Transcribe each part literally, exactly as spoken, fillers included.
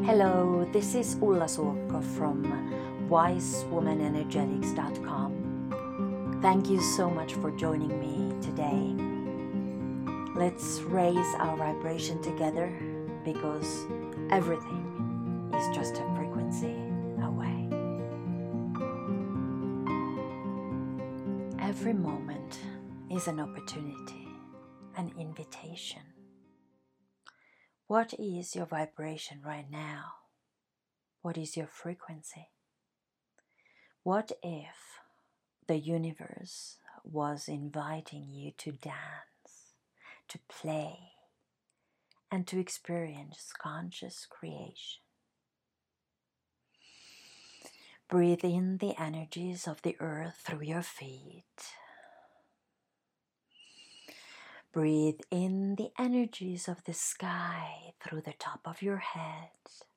Hello, this is Ulla Suokko from wise woman energetics dot com. Thank you so much for joining me today. Let's raise our vibration together because everything is just a frequency away. Every moment is an opportunity, an invitation. What is your vibration right now? What is your frequency? What if the universe was inviting you to dance, to play, and to experience conscious creation? Breathe in the energies of the earth through your feet. Breathe in the energies of the sky through the top of your head.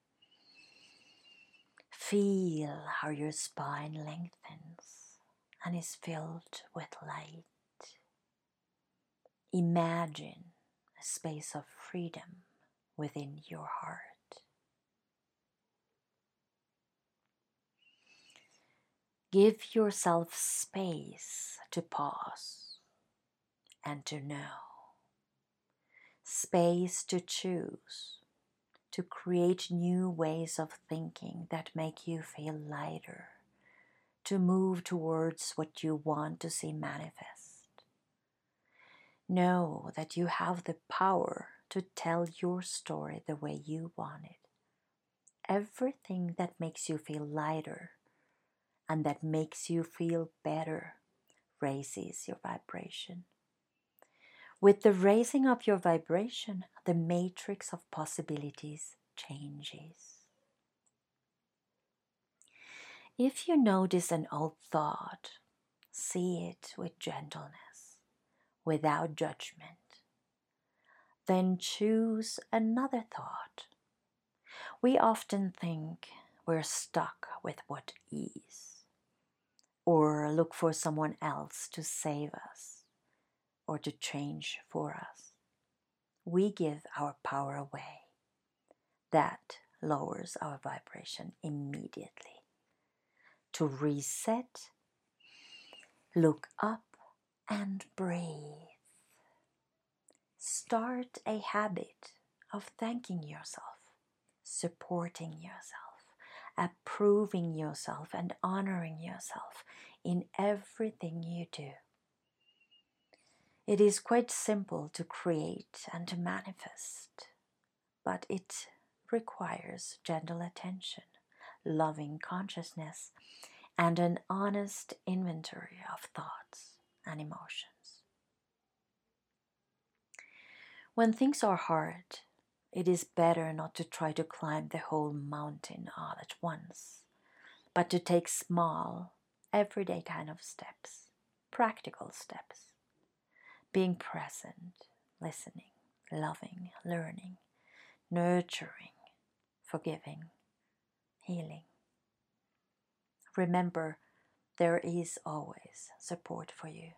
Feel how your spine lengthens and is filled with light. Imagine a space of freedom within your heart. Give yourself space to pause and to know. Space to choose, to create new ways of thinking that make you feel lighter, to move towards what you want to see manifest. Know that you have the power to tell your story the way you want it. Everything that makes you feel lighter and that makes you feel better raises your vibration. With the raising of your vibration, the matrix of possibilities changes. If you notice an old thought, see it with gentleness, without judgment. Then choose another thought. We often think we're stuck with what is, or look for someone else to save us, or to change for us. We give our power away. That lowers our vibration immediately. To reset, look up and breathe. Start a habit of thanking yourself, supporting yourself, approving yourself, and honoring yourself in everything you do. It is quite simple to create and to manifest, but it requires gentle attention, loving consciousness, and an honest inventory of thoughts and emotions. When things are hard, it is better not to try to climb the whole mountain all at once, but to take small, everyday kind of steps, practical steps. Being present, listening, loving, learning, nurturing, forgiving, healing. Remember, there is always support for you.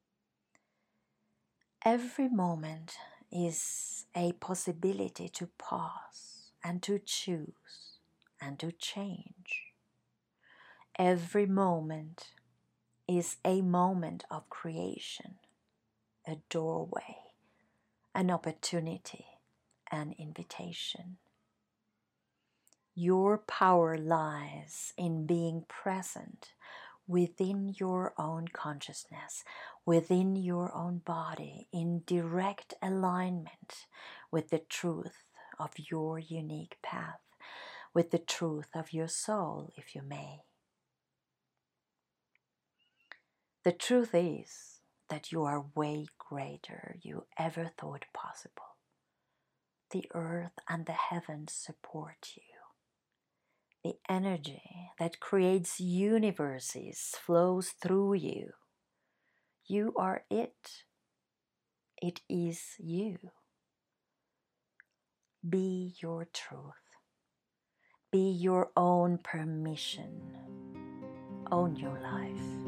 Every moment is a possibility to pause and to choose and to change. Every moment is a moment of creation, a doorway, an opportunity, an invitation. Your power lies in being present within your own consciousness, within your own body, in direct alignment with the truth of your unique path, with the truth of your soul, if you may. The truth is that you are way greater you ever thought possible. The earth and the heavens support you. The energy that creates universes flows through you. You are it. It is you. Be your truth. Be your own permission. Own your life.